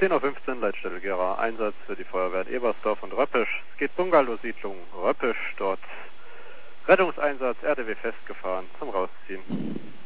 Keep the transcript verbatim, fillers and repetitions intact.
zehn Uhr fünfzehn, Leitstelle Gera, Einsatz für die Feuerwehren Ebersdorf und Röppisch. Es geht Bungalow-Siedlung Röppisch, dort Rettungseinsatz, R D W festgefahren, zum Rausziehen.